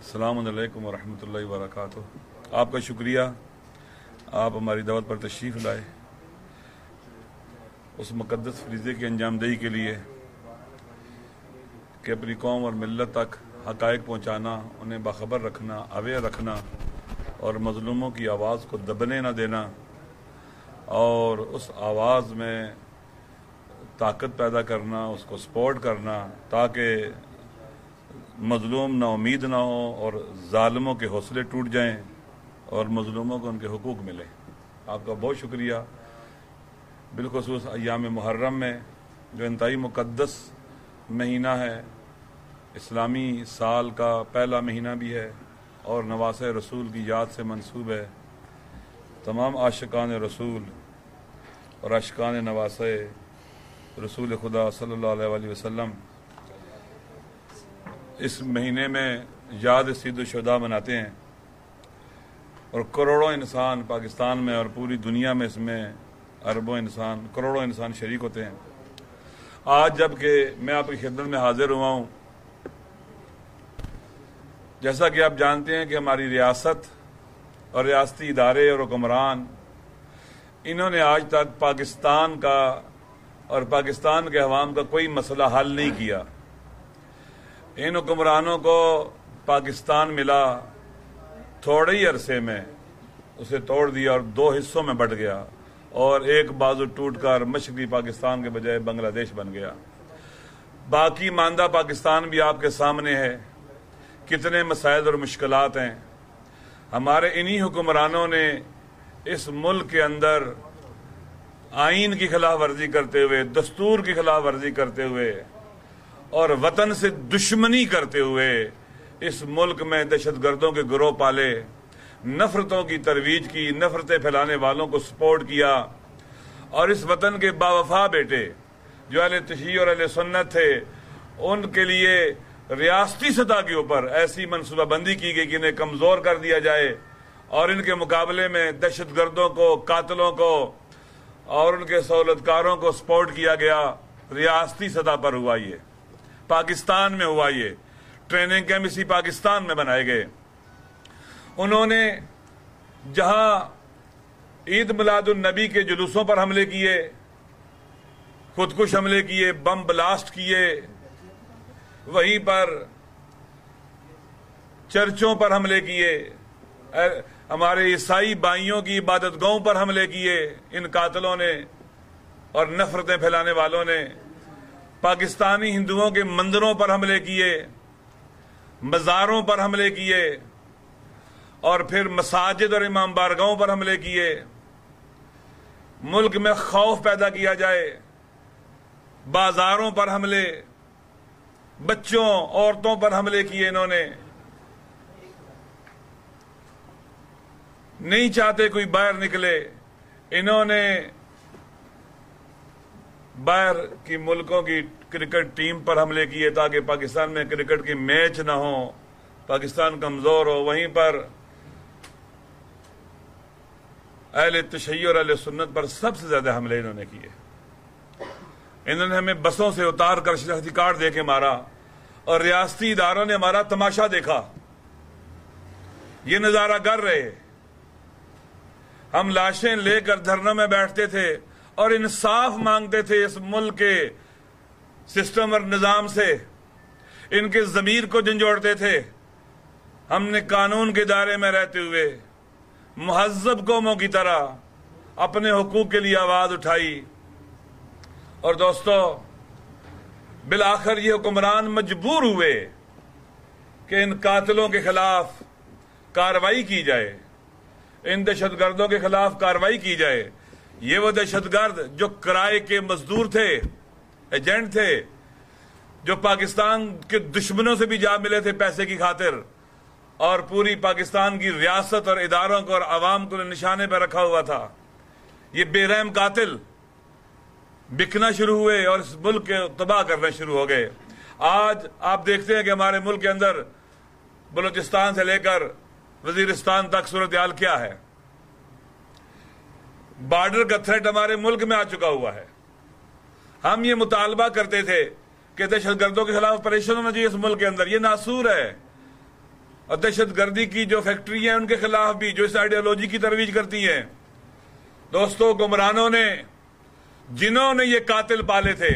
अस्सलामु अलैकुम वरहमतुल्लाहि वबरकातुहू। आपका शुक्रिया, आप हमारी दावत पर तशरीफ़ लाए। उस मुक़द्दस फरीज़े की अंजामदही के लिए कि अपनी कौम और मिल्लत तक हक़ाइक़ पहुँचाना, उन्हें बाखबर रखना, अवेयर रखना और मज़लूमों की आवाज़ को दबने न देना और उस आवाज़ में ताकत पैदा करना, उसको सपोर्ट करना ताकि मज़लूम ना उम्मीद ना हो और ज़ालिमों के हौसले टूट जाएं और मज़लूमों को उनके हुकूक मिले। आपका बहुत शुक्रिया। बिलखुसूस अय्याम मुहर्रम में जो इंतहाई मुक़द्दस महीना है, इस्लामी साल का पहला महीना भी है और नवासे रसूल की याद से मंसूब है। तमाम आशिकान रसूल और आशिकान नवासे रसूल खुदा सल्लल्लाहु अलैहि वसल्लम इस महीने में याद सीद-ओ-शुहदा मनाते हैं और करोड़ों इंसान पाकिस्तान में और पूरी दुनिया में इसमें अरबों इंसान, करोड़ों इंसान शरीक होते हैं। आज जबकि मैं आपकी खिदमत में हाजिर हुआ हूँ, जैसा कि आप जानते हैं कि हमारी रियासत और रियासती इदारे और हुक्मरान, इन्होंने आज तक पाकिस्तान का और पाकिस्तान के अवाम का कोई मसला हल नहीं किया। इन हुक्मरानों को पाकिस्तान मिला, थोड़े ही अरसे में उसे तोड़ दिया और दो हिस्सों में बंट गया और एक बाजू टूटकर मशरकी पाकिस्तान के बजाय बांग्लादेश बन गया। बाकी मांदा पाकिस्तान भी आपके सामने है। कितने मसाइल और मुश्किलात हैं। हमारे इन्हीं हुक्मरानों ने इस मुल्क के अंदर आईन की खिलाफ वर्जी करते हुए, दस्तूर की खिलाफ वर्जी करते हुए और वतन से दुश्मनी करते हुए इस मुल्क में दहशतगर्दों के गिरोह पाले, नफरतों की तरवीज की, नफरतें फैलाने वालों को सपोर्ट किया और इस वतन के बावफा बेटे जो अहले तशय्युअ और अहले सुन्नत थे, उनके लिए रियासती सतह के ऊपर ऐसी मनसूबाबंदी की गई कि इन्हें कमजोर कर दिया जाए और इनके मुकाबले में दहशतगर्दों को, कातलों को और उनके सहूलतकारों को सपोर्ट किया गया। रियासती सतह पर हुआ, ये पाकिस्तान में हुआ। ये ट्रेनिंग कैंप इसी पाकिस्तान में बनाए गए। उन्होंने जहां ईद मिलादुन नबी के जुलूसों पर हमले किए, खुदकुश हमले किए, बम ब्लास्ट किए, वहीं पर चर्चों पर हमले किए, हमारे ईसाई भाइयों की इबादतगाहों पर हमले किए इन कातलों ने और नफरतें फैलाने वालों ने। पाकिस्तानी हिंदुओं के मंदिरों पर हमले किए, मज़ारों पर हमले किए और फिर मसाजिद और इमाम बारगाहों पर हमले किए। मुल्क में खौफ पैदा किया जाए, बाजारों पर हमले, बच्चों औरतों पर हमले किए। इन्होंने नहीं चाहते कोई बाहर निकले। इन्होंने बाहर की मुल्कों की क्रिकेट टीम पर हमले किए ताकि पाकिस्तान में क्रिकेट की मैच ना हो, पाकिस्तान कमजोर हो। वहीं पर अहले तशय्युअ और अहले सुन्नत पर सबसे ज्यादा हमले इन्होंने किए। इन्होंने हमें बसों से उतार कर शनाख्ती कार्ड दे के मारा और रियासती इदारों ने हमारा तमाशा देखा। ये नजारा कर रहे। हम लाशें लेकर धरनों में बैठते थे और इंसाफ मांगते थे इस मुल्क के सिस्टम और निजाम से। इनके जमीर को झंझोड़ते थे। हमने कानून के दायरे में रहते हुए मुहज्जब कौमों की तरह अपने हुकूक के लिए आवाज उठाई। और दोस्तों, बिलाखिर ये हुक्मरान मजबूर हुए कि इन कातिलों के खिलाफ कार्रवाई की जाए, इन दहशतगर्दों के खिलाफ कार्रवाई की जाए। ये वो दहशतगर्द जो किराए के मजदूर थे, एजेंट थे, जो पाकिस्तान के दुश्मनों से भी जा मिले थे पैसे की खातिर और पूरी पाकिस्तान की रियासत और इदारों को और आवाम को निशाने पर रखा हुआ था। ये बेरहम कातिल बिकना शुरू हुए और इस मुल्क के तबाह करना शुरू हो गए। आज आप देखते हैं कि हमारे मुल्क के अंदर बलूचिस्तान से लेकर वजीरिस्तान तक सूरत हाल क्या है। बॉर्डर का थ्रेट हमारे मुल्क में आ चुका हुआ है। हम ये मुतालबा करते थे कि दहशतगर्दों के खिलाफ ऑपरेशन होना चाहिए इस मुल्क के अंदर। ये नासूर है। और दहशतगर्दी की जो फैक्ट्री है उनके खिलाफ भी, जो इस आइडियोलॉजी की तरवीज करती है। दोस्तों, गुमरानों ने, जिन्होंने ये कातिल पाले थे,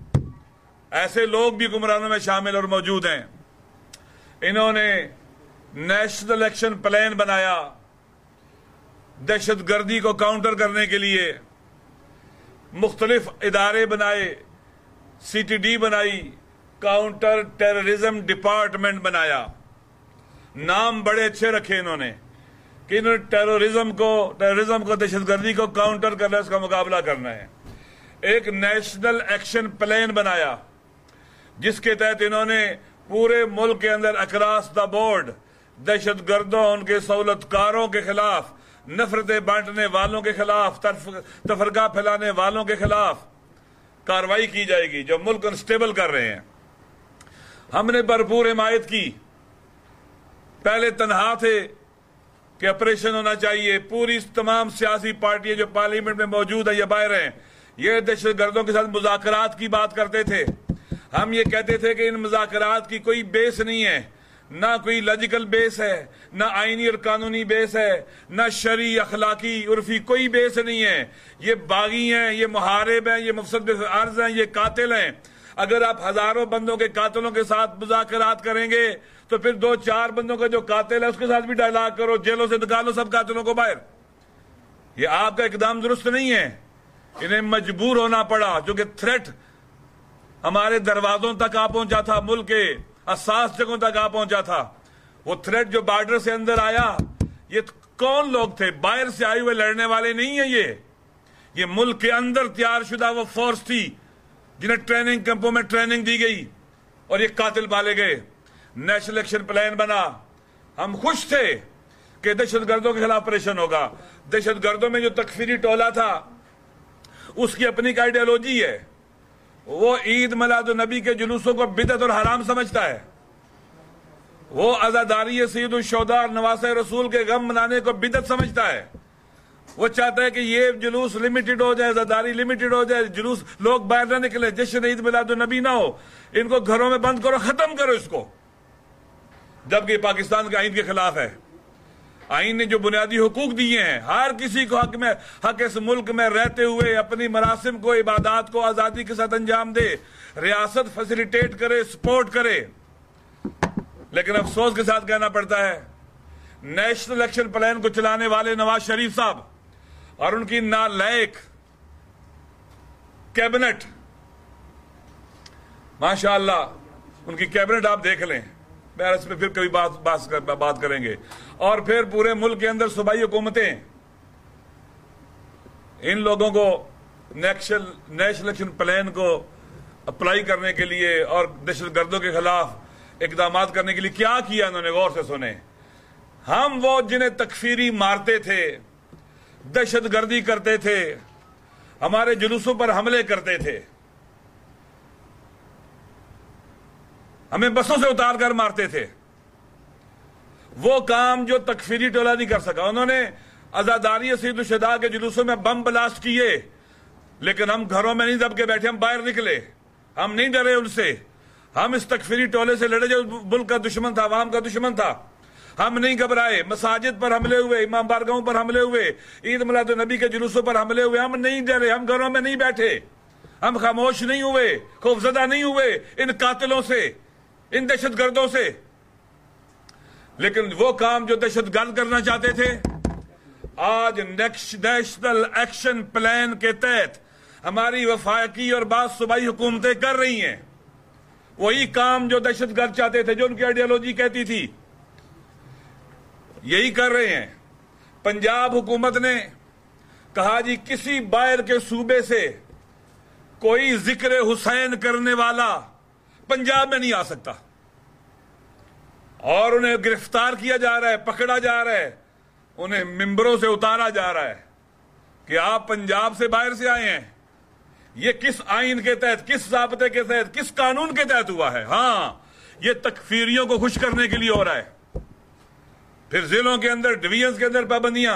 ऐसे लोग भी गुमरानों में शामिल और मौजूद हैं। इन्होंने नेशनल एक्शन प्लान बनाया दहशतगर्दी को काउंटर करने के लिए, मुख्तलिफ इदारे बनाए, CTD बनाई, काउंटर टेररिज्म डिपार्टमेंट बनाया। नाम बड़े अच्छे रखे इन्होंने कि इन्होंने टेररिज्म को दहशतगर्दी को काउंटर करना, उसका मुकाबला करना है। एक नेशनल एक्शन प्लान बनाया जिसके तहत इन्होंने पूरे मुल्क के अंदर अक्रॉस द बोर्ड दहशतगर्दों, उनके सहूलतकारों के खिलाफ, नफरतें बांटने वालों के खिलाफ, तफरका फैलाने वालों के खिलाफ कार्रवाई की जाएगी जो मुल्क अनस्टेबल कर रहे हैं। हमने भरपूर हिमायत की। पहले तनहा थे कि ऑपरेशन होना चाहिए। पूरी तमाम सियासी पार्टियां जो पार्लियामेंट में मौजूद है या बाहर हैं, ये दहशतगर्दों के साथ मुज़ाकरात की बात करते थे। हम ये कहते थे कि इन मुज़ाकरात की कोई बेस नहीं है, ना कोई लॉजिकल बेस है, ना आईनी और कानूनी बेस है, ना शरी, अखलाकी, उर्फी कोई बेस नहीं है। ये बागी हैं, ये मुहारिब हैं, ये मुफसद अर्ज हैं, ये कातिल हैं। अगर आप हजारों बंदों के कातिलों के साथ मुज़ाकरात करेंगे तो फिर 2-4 बंदों का जो कातिल है उसके साथ भी डायलॉग करो, जेलों से निकालो सब कातिलों को बाहर। ये आपका इकदाम दुरुस्त नहीं है। इन्हें मजबूर होना पड़ा, क्योंकि थ्रेट हमारे दरवाजों तक आ पहुंचा था, मुल्क के असास जगहों तक आ पहुंचा था। वो थ्रेट जो बॉर्डर से अंदर आया, ये कौन लोग थे? बाहर से आए हुए लड़ने वाले नहीं है। ये मुल्क के अंदर तैयार शुदा वो फोर्स थी जिन्हें ट्रेनिंग कैंपों में ट्रेनिंग दी गई और ये कातिल पाले गए। नेशनल एक्शन प्लान बना। हम खुश थे कि दहशतगर्दों के खिलाफ ऑपरेशन होगा। दहशतगर्दों में जो तकफीरी टोला था उसकी अपनी आइडियोलॉजी है। वो ईद मिलाद नबी के जुलूसों को बिदअत और हराम समझता है। वो अज़ादारी सैयद शुहदा नवासे रसूल के गम मनाने को बिदअत समझता है। वो चाहता है कि ये जुलूस लिमिटेड हो जाए, अज़ादारी लिमिटेड हो जाए, जुलूस लोग बाहर ना निकले, जश्न ईद मिलाद नबी ना हो, इनको घरों में बंद करो, खत्म करो इसको। जबकि पाकिस्तान के आइन के खिलाफ है। आइन ने जो बुनियादी हुकूक दिए हैं, हर किसी को हक इस मुल्क में रहते हुए अपनी मरासिम को, इबादात को आजादी के साथ अंजाम दे, रियासत फैसिलिटेट करे, सपोर्ट करे। लेकिन अफसोस के साथ कहना पड़ता है, नेशनल एक्शन प्लान को चलाने वाले नवाज शरीफ साहब और उनकी नालायक कैबिनेट, माशाअल्लाह उनकी कैबिनेट आप देख लें, मैं इस पर फिर कभी बात करेंगे। और फिर पूरे मुल्क के अंदर सूबाई हुकूमतें इन लोगों को नेशनल एक्शन प्लान को अप्लाई करने के लिए और दहशतगर्दों के खिलाफ इकदाम करने के लिए क्या किया उन्होंने, गौर से सुने। हम वो जिन्हें तकफीरी मारते थे, दहशतगर्दी करते थे, हमारे जुलूसों पर हमले करते थे, हमें बसों से उतार कर मारते थे, वो काम जो तकफीरी टोला नहीं कर सका। उन्होंने अज़ादारी सैयद शुहदा के जुलूसों में बम ब्लास्ट किए, लेकिन हम घरों में नहीं दब के बैठे, हम बाहर निकले। हम नहीं डरे उनसे। हम इस तकफीरी टोले से लड़े जो मुल्क का दुश्मन था, अवाम का दुश्मन था। हम नहीं घबराए। मसाजिद पर हमले हुए, इमाम बारगाहों पर हमले हुए, ईद मिलाद नबी के जुलूसों पर हमले हुए। हम नहीं डरे, हम घरों में नहीं बैठे, हम खामोश नहीं हुए, खौफजदा नहीं हुए इन कातिलों से, इन दहशतगर्दों से। लेकिन वो काम जो दहशतगर्द करना चाहते थे, आज नेशनल एक्शन प्लान के तहत हमारी वफाकी और बाद सूबाई हुकूमतें कर रही हैं। वही काम जो दहशतगर्द चाहते थे, जो उनकी आइडियोलॉजी कहती थी, यही कर रहे हैं। पंजाब हुकूमत ने कहा जी किसी बाहर के सूबे से कोई जिक्र हुसैन करने वाला पंजाब में नहीं आ सकता, और उन्हें गिरफ्तार किया जा रहा है, पकड़ा जा रहा है, उन्हें मिंबरों से उतारा जा रहा है कि आप पंजाब से बाहर से आए हैं। ये किस आइन के तहत, किस ज़ाब्ते के तहत, किस कानून के तहत हुआ है? हाँ, ये तकफीरियों को खुश करने के लिए हो रहा है। फिर जिलों के अंदर, डिवीजन के अंदर पाबंदियां,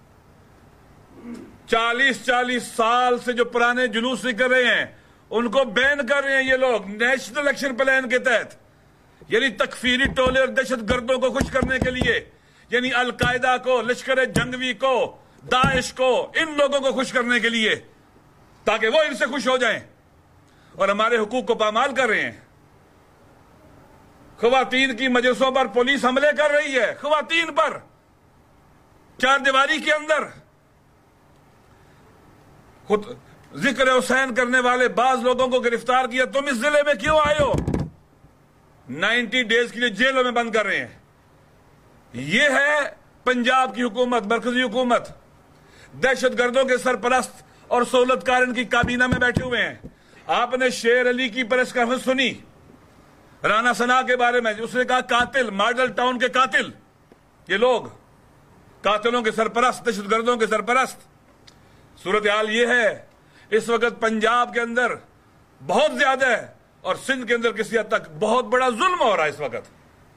40-40 साल से जो पुराने जुलूस निकल रहे हैं उनको बैन कर रहे हैं ये लोग नेशनल एक्शन प्लान के तहत। यानी तकफीरी टोले और दहशत गर्दों को खुश करने के लिए, यानी अलकायदा को, लश्कर जंगवी को, दाइश को, इन लोगों को खुश करने के लिए, ताकि वो इनसे खुश हो जाएं और हमारे हुकूक को पामाल कर रहे हैं। ख्वातीन की मजलिसों पर पुलिस हमले कर रही है, ख्वातीन पर, चार दीवारी के अंदर। खुद जिक्र हुसैन करने वाले बाज लोगों को गिरफ्तार किया, तुम इस जिले में क्यों आए हो? 90 डेज के लिए जेलों में बंद कर रहे हैं। यह है पंजाब की हुकूमत, मरकजी हुकूमत। दहशत गर्दों के सरपरस्त और सहूलतकार इनकी काबीना में बैठे हुए हैं। आपने शेर अली की प्रेस कॉन्फ्रेंस सुनी राना सना के बारे में, उसने कहा कातिल, मॉडल टाउन के कातिल, ये लोग कातिलों के सरपरस्त, दहशत गर्दों के सरपरस्त। सूरत हाल ये है इस वक्त पंजाब के अंदर बहुत ज्यादा है और सिंध के अंदर किसी हद तक बहुत बड़ा जुल्म हो रहा है। इस वक्त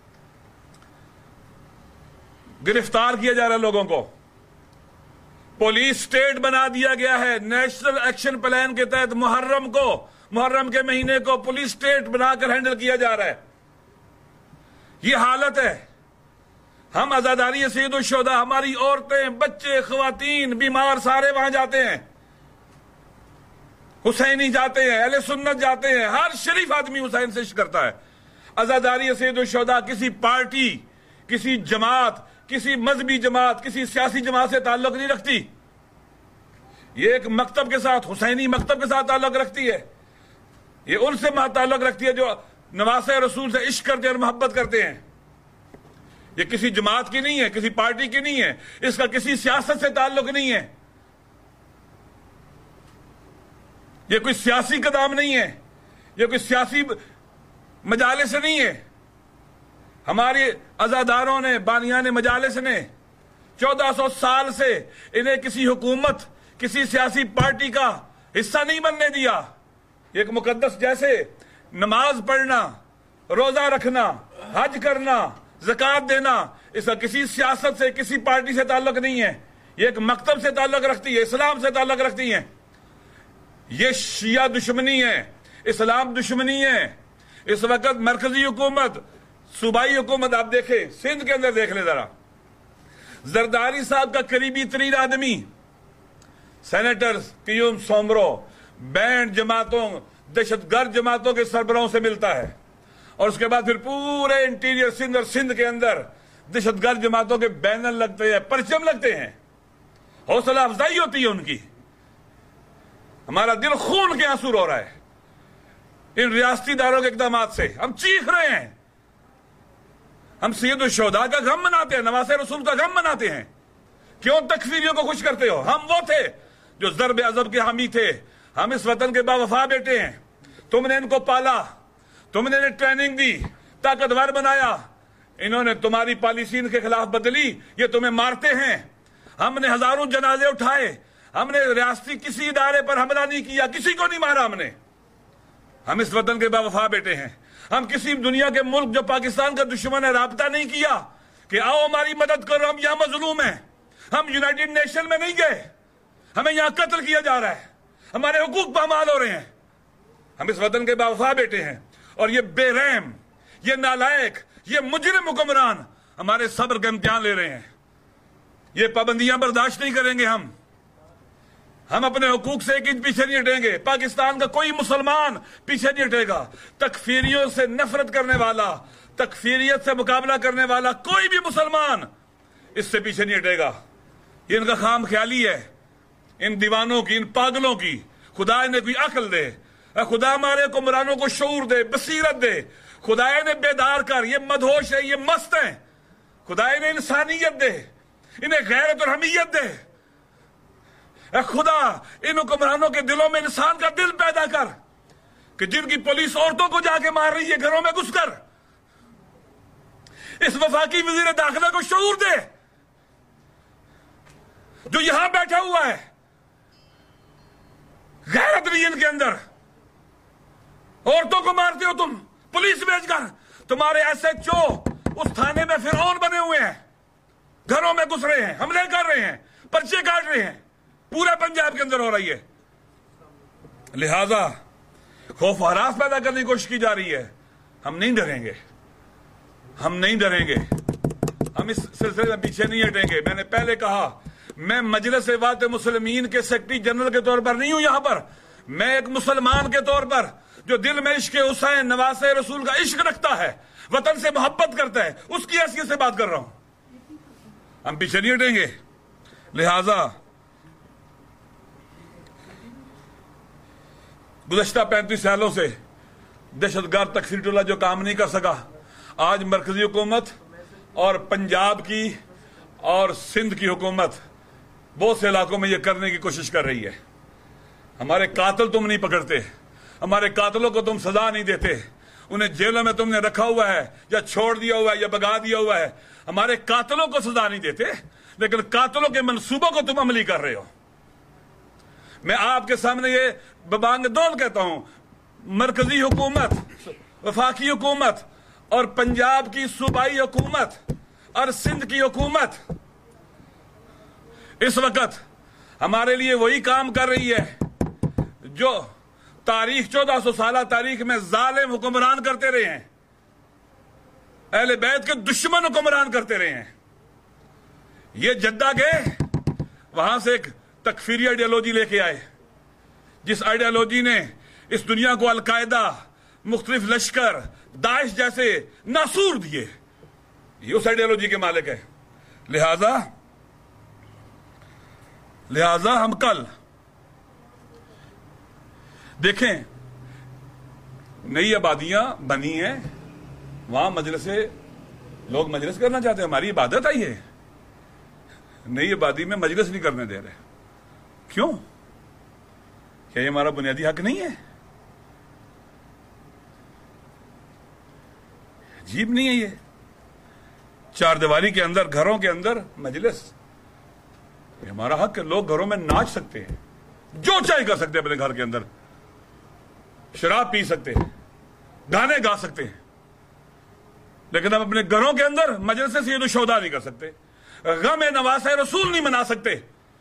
गिरफ्तार किया जा रहा है लोगों को, पुलिस स्टेट बना दिया गया है। नेशनल एक्शन प्लान के तहत मुहर्रम के महीने को पुलिस स्टेट बनाकर हैंडल किया जा रहा है। यह हालत है। हम आजादारी सैयद शुहदा, हमारी औरतें, बच्चे, ख्वातीन, बीमार सारे वहां जाते हैं, हुसैनी जाते हैं, अहले सुन्नत जाते हैं, हर शरीफ आदमी हुसैन से इश्क करता है। आजादारी सैयद शुहदा किसी पार्टी, किसी जमात, किसी मजहबी जमात, किसी सियासी जमात से ताल्लुक नहीं रखती। ये एक मकतब के साथ, हुसैनी मकतब के साथ ताल्लुक रखती है। ये उनसे ताल्लुक रखती है जो नवासे रसूल से इश्क करते हैं और मोहब्बत करते हैं। ये किसी जमात की नहीं है, किसी पार्टी की नहीं है, इसका किसी सियासत से ताल्लुक नहीं है, ये कोई सियासी कदम नहीं है, ये कोई सियासी मजाले से नहीं है। हमारे अजादारों ने, बानियान मजालिस ने 1400 साल से इन्हें किसी हुकूमत, किसी सियासी पार्टी का हिस्सा नहीं बनने दिया। एक मुकद्दस जैसे नमाज पढ़ना, रोजा रखना, हज करना, ज़कात देना, इसका किसी सियासत से, किसी पार्टी से ताल्लुक नहीं है। ये एक मकतब से ताल्लुक रखती है, इस्लाम से ताल्लुक रखती है। ये शिया दुश्मनी है, इस्लाम दुश्मनी है। इस वक्त मरकजी हुकूमत, सूबाई हुकूमत, आप देखें सिंध के अंदर देख ले जरा, जरदारी साहब का करीबी तरीन आदमी सेनेटर क्यूम सोमरो बैंड जमातों, दहशतगर्द जमातों के सरबराहों से मिलता है और उसके बाद फिर पूरे इंटीरियर सिंध और सिंध के अंदर दहशतगर्द जमातों के बैनर लगते हैं, परचम लगते हैं, हौसला अफजाई होती है उनकी। हमारा दिल खून के आंसू रो रहा है इन रियासती दारों के इकदाम से। हम चीख रहे हैं। हम सैयद शुहदा का गम मनाते हैं, नवासे रसूल का गम मनाते हैं। क्यों तकफीरियों को खुश करते हो? हम वो थे जो ज़र्ब अज़ब के हामी थे। हम इस वतन के बावफा बेटे हैं। तुमने इनको पाला, तुमने इन्हें ट्रेनिंग दी, ताकतवर बनाया। इन्होंने तुम्हारी पॉलिसी इनके खिलाफ बदली, ये तुम्हें मारते हैं। हमने हजारों जनाजे उठाए, हमने रियासती किसी इदारे पर हमला नहीं किया, किसी को नहीं मारा हमने। हम इस वतन के बावफा बेटे हैं। हम किसी दुनिया के मुल्क जो पाकिस्तान का दुश्मन है राब्ता नहीं किया कि आओ हमारी मदद करो, हम यहां मजलूम हैं। हम यूनाइटेड नेशन में नहीं गए, हमें यहां कत्ल किया जा रहा है, हमारे हुकूक पामाल हो रहे हैं। हम इस वतन के बावफा बेटे हैं और ये बेरहम, ये नालायक, ये मुजरिम हुक्मरान हमारे सब्र का इम्तिहान ले रहे हैं। ये पाबंदियां बर्दाश्त नहीं करेंगे। हम अपने हुकूक से एक इंच पीछे नहीं हटेंगे। पाकिस्तान का कोई मुसलमान पीछे नहीं हटेगा। तकफीरियों से नफरत करने वाला, तकफीरियत से मुकाबला करने वाला कोई भी मुसलमान इससे पीछे नहीं हटेगा। ये इनका खाम ख्याली है, इन दीवानों की, इन पागलों की। खुदा इन्हें कोई अकल दे, खुदा हमारे हुक्मरानों को शऊर दे, बसीरत दे। खुदा इन्हें बेदार कर, ये मदहोश है, ये मस्त है। खुदा इन्हें इंसानियत दे, इन्हें गैरत और हमीयत दे। खुदा इन हुक्मरानों के दिलों में इंसान का दिल पैदा कर कि जिनकी पुलिस औरतों को जाके मार रही है घरों में घुसकर, इस वफाकी वजीर दाखिला को शऊर दे जो यहां बैठा हुआ है। गैरत नहीं इनके अंदर। औरतों को मारते हो तुम पुलिस भेजकर। तुम्हारे SHO उस थाने में फिरौन बने हुए हैं, घरों में घुस रहे हैं, हमले कर रहे हैं, पर्चे काट रहे हैं। पूरे पंजाब के अंदर हो रही है। लिहाजा खौफ हरास पैदा करने की कोशिश की जा रही है। हम नहीं डरेंगे। हम नहीं डरेंगे, हम इस सिलसिले में पीछे नहीं हटेंगे। मैंने पहले कहा, मैं मजलिस वात मुस्लिमीन के सेक्रेटरी जनरल के तौर पर नहीं हूं यहां पर, मैं एक मुसलमान के तौर पर जो दिल में इश्क हुसैन नवासे रसूल का इश्क रखता है, वतन से मोहब्बत करता है, उसकी हैसियत से बात कर रहा हूं। हम पीछे नहीं हटेंगे। लिहाजा गुज़श्ता 35 सालों से दहशतगर्द तकफीरुल्लाह जो काम नहीं कर सका, आज मरकजी हुकूमत और पंजाब की और सिंध की हुकूमत बहुत से इलाकों में यह करने की कोशिश कर रही है। हमारे कातिल तुम नहीं पकड़ते, हमारे कातिलों को तुम सजा नहीं देते, उन्हें जेलों में तुमने रखा हुआ है या छोड़ दिया हुआ है या भगा दिया हुआ है। हमारे कातिलों को सजा नहीं देते, लेकिन कातिलों के मंसूबों को तुम अमली कर रहे हो। मैं आपके सामने ये बबांगदौल कहता हूं, मरकजी हुकूमत, वफाकी हुकूमत और पंजाब की सूबाई हुकूमत और सिंध की हुकूमत इस वक्त हमारे लिए वही काम कर रही है जो तारीख 1400 साल तारीख में जालिम हुक्मरान करते रहे हैं, अहले बैत के दुश्मन हुक्मरान करते रहे हैं। ये जद्दा गए, वहां से एक तकफीरी आइडियोलॉजी लेके आए, जिस आइडियोलॉजी ने इस दुनिया को अलकायदा, मुख्तलिफ लश्कर, दाइश जैसे नासूर दिए। ये उस आइडियोलॉजी के मालिक है। लिहाजा हम कल देखें, नई आबादियां बनी हैं, वहां मजलिसे, लोग मजलिस करना चाहते हैं, हमारी इबादत आई है। नई आबादी में मजलिस नहीं करने दे रहे, क्यों? क्या ये हमारा बुनियादी हक नहीं है? अजीब नहीं है ये? चार दीवारी के अंदर, घरों के अंदर मजलिस, ये हमारा हक है। लोग घरों में नाच सकते हैं, जो चाहे कर सकते हैं, अपने घर के अंदर शराब पी सकते हैं, गाने गा सकते हैं, लेकिन हम अपने घरों के अंदर मजलिस से सैयद शुहदा नहीं कर सकते, गम नवासे रसूल नहीं मना सकते।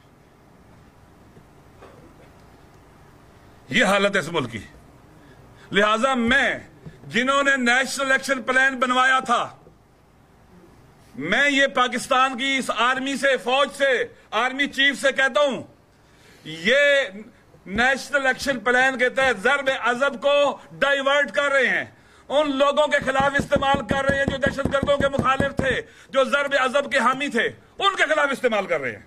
यह हालत है इस मुल्क की। लिहाजा मैं, जिन्होंने नेशनल एक्शन प्लान बनवाया था, मैं ये पाकिस्तान की इस आर्मी से, फौज से, आर्मी चीफ से कहता हूं, ये नेशनल एक्शन प्लान के तहत ज़र्ब अज़ब को डाइवर्ट कर रहे हैं, उन लोगों के खिलाफ इस्तेमाल कर रहे हैं जो दहशतगर्दों के मुखालिफ थे, जो ज़र्ब अज़ब के हामी थे, उनके खिलाफ इस्तेमाल कर रहे हैं,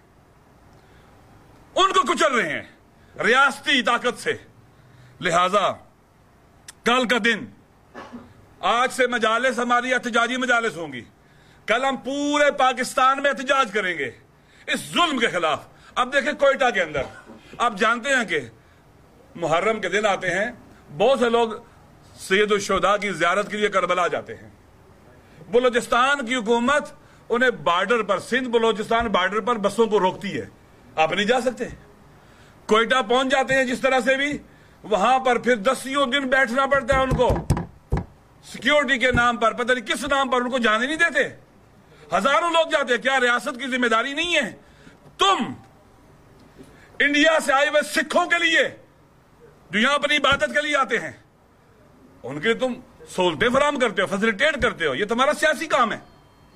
उनको कुचल रहे हैं रियासती ताकत से। लिहाजा कल का दिन, आज से मजालिस हमारी एहतजाजी मजालिस होंगी, कल हम पूरे पाकिस्तान में एहतजाज करेंगे इस जुल्म के खिलाफ। अब देखें कोयटा के अंदर, आप जानते हैं कि मुहर्रम के दिन आते हैं, बहुत से लोग सैयद शुहदा की ज़ियारत के लिए करबला जाते हैं। बलूचिस्तान की हुकूमत उन्हें बॉर्डर पर, सिंध बलूचिस्तान बॉर्डर पर बसों को रोकती है, आप नहीं जा सकते। कोयटा पहुंच जाते हैं जिस तरह से भी, वहां पर फिर 10 दिन बैठना पड़ता है उनको, सिक्योरिटी के नाम पर, पता नहीं किस नाम पर, उनको जाने नहीं देते। हजारों लोग जाते हैं। क्या रियासत की जिम्मेदारी नहीं है? तुम इंडिया से आए हुए सिखों के लिए, जो यहां अपनी इबादत के लिए आते हैं, उनके तुम सहूलतें फराहम करते हो, फैसिलिटेट करते हो, ये तुम्हारा सियासी काम है।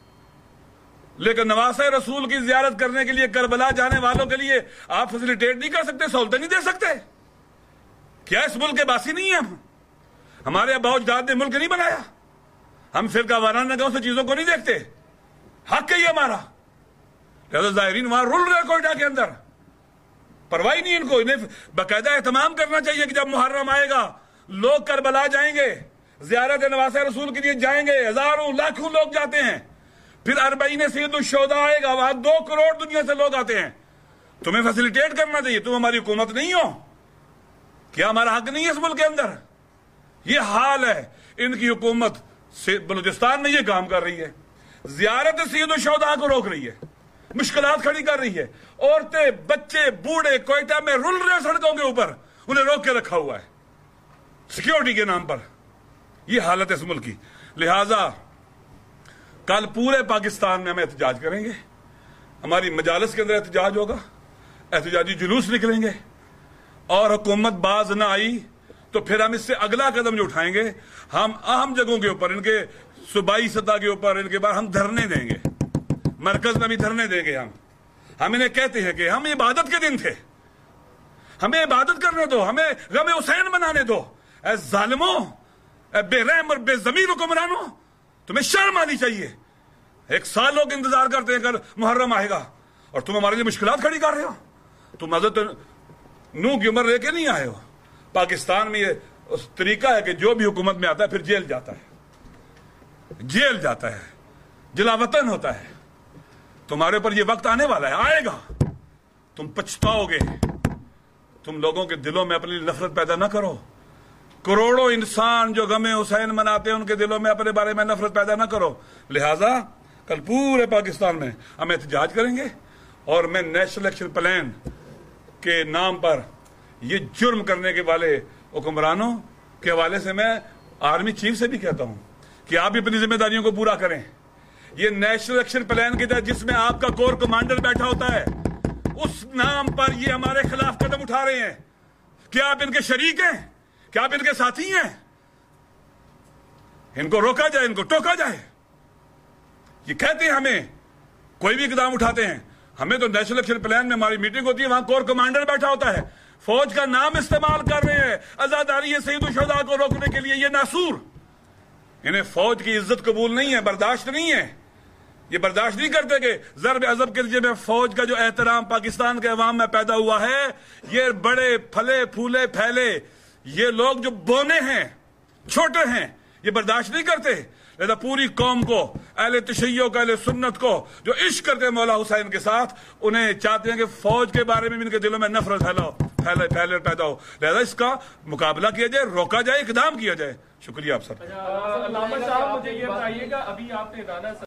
लेकिन नवासे रसूल की जियारत करने के लिए करबला जाने वालों के लिए आप फैसिलिटेट नहीं कर सकते, सहूलतें नहीं दे सकते। क्या इस मुल्क के बासी नहीं है हम? हमारे अबाउजदाद ने मुल्क नहीं बनाया, हम फिरका वाराना गांव से चीजों को नहीं देखते, हक है ये हमारा। जाहिरीन वहां रुल रहे कोयटा के अंदर, परवाह नहीं इनको। इन्हें बाकायदा एहतमाम करना चाहिए कि जब मुहर्रम आएगा, लोग करबला जाएंगे, जियारत नवासे रसूल के लिए जाएंगे, हजारों लाखों लोग जाते हैं। फिर अरबईन सैयद शुहदा आएगा, वहां 2 करोड़ दुनिया से लोग आते हैं। तुम्हें फैसिलिटेट करना चाहिए, तुम हमारी हुकूमत नहीं हो। क्या हमारा हक नहीं है इस मुल्क के अंदर? यह हाल है इनकी हुकूमत। बलूचिस्तान में यह काम कर रही है, जियारत सैयद शुहदा को रोक रही है, मुश्किलात खड़ी कर रही है। औरतें, बच्चे, बूढ़े कोयटा में रुल रहे सड़कों के ऊपर, उन्हें रोक के रखा हुआ है सिक्योरिटी के नाम पर। यह हालत है इस मुल्क की। लिहाजा कल पूरे पाकिस्तान में हम एहतजाज करेंगे, हमारी मजालिस के अंदर एहतजाज होगा, एहतजाजी जुलूस निकलेंगे, और हुकूमत बाज ना आई तो फिर हम इससे अगला कदम जो उठाएंगे, हम अहम जगहों के ऊपर, इनके सूबाई सतह के ऊपर इनके बाद हम धरने देंगे, मरकज में भी धरने देंगे। हम इन्हें कहते हैं कि हम इबादत के दिन थे, हमें इबादत करने दो, हमें गम हुसैन मनाने दो। ए जालिमों, ए बेरहम और बेज़मीर हुक्मरानों, तुम्हें शर्म आनी चाहिए। 1 साल लोग इंतजार करते हैं कल मुहर्रम आएगा और तुम हमारे लिए मुश्किलात खड़ी कर रहे हो। तुम हज़रत नूह की उम्र लेके नहीं आए हो। पाकिस्तान में ये उस तरीका है कि जो भी हुकूमत में आता है फिर जेल जाता है, जेल जाता है, जलावतन होता है। तुम्हारे ऊपर ये वक्त आने वाला है, आएगा, तुम पछताओगे। तुम लोगों के दिलों में अपनी नफरत पैदा ना करो। करोड़ों इंसान जो गमे हुसैन मनाते हैं उनके दिलों में अपने बारे में नफरत पैदा ना करो। लिहाजा कल पूरे पाकिस्तान में हम एहतजाज करेंगे और मैं नेशनल एक्शन प्लान के नाम पर ये जुर्म करने के वाले हुक्मरानों के हवाले से मैं आर्मी चीफ से भी कहता हूं कि आप भी अपनी जिम्मेदारियों को पूरा करें। ये नेशनल एक्शन प्लान के तहत जिसमें आपका कोर कमांडर बैठा होता है, उस नाम पर ये हमारे खिलाफ कदम उठा रहे हैं। क्या आप इनके शरीक हैं? क्या आप इनके साथी हैं? इनको रोका जाए, इनको टोका जाए। ये कहते हैं हमें कोई भी इकदाम उठाते हैं, हमें तो नेशनल एक्शन प्लान में हमारी मीटिंग होती है, वहां कोर कमांडर बैठा होता है, फौज का नाम इस्तेमाल कर रहे हैं आजादारी सईद शुहदा को रोकने के लिए। ये नासूर, इन्हें फौज की इज्जत कबूल नहीं है, बर्दाश्त नहीं है। ये बर्दाश्त नहीं करते कि ज़र्ब अज़ब के नतीजे में फौज का जो एहतराम पाकिस्तान के अवाम में पैदा हुआ है, ये बड़े फले फूले फैले ये लोग जो बोने हैं, छोटे हैं, ये बर्दाश्त नहीं करते। लिहाजा पूरी कौम को, अहले तशय्यो को, अहले सुन्नत को जो इश्क करते हैं मौला हुसैन के साथ, उन्हें चाहते हैं कि फौज के बारे में भी इनके दिलों में नफरत फैले पैदा हो। लिहाजा इसका मुकाबला किया जाए, रोका जाए, इकदाम किया जाए। शुक्रिया आप सब। अलामा साहब, मुझे ये बताइएगा, अभी आपने राना